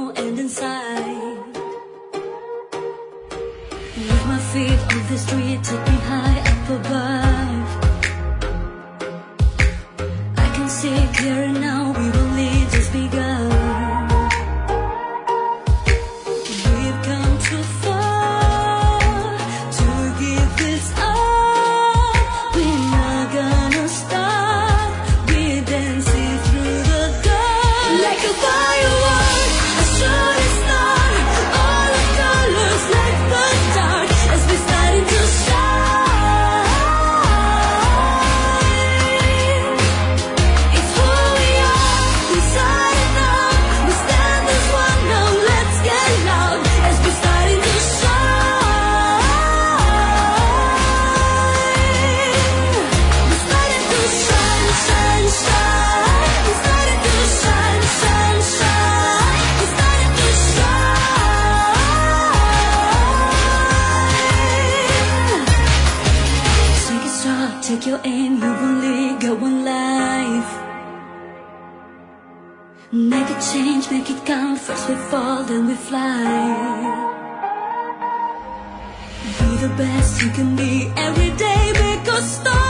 know and inside. With my feet on the street, take me high up above. I can see clearer now, we've only just begun. We've come too far to give this up. We're not gonna stop. We're dancing through the dark like a firework, a shooting star. All the colors like the dark as we're starting to shine. It's who we are, inside and out. We stand as one now, let's get loud as we're starting to shine. We're starting to shine, shine, shine. We're starting to shine, shine, shine. We're starting to shine. Take it strong, take your aim, you've only got one life. Make a change, make it count. First we fall, then we fly. Be the best you can be every day, because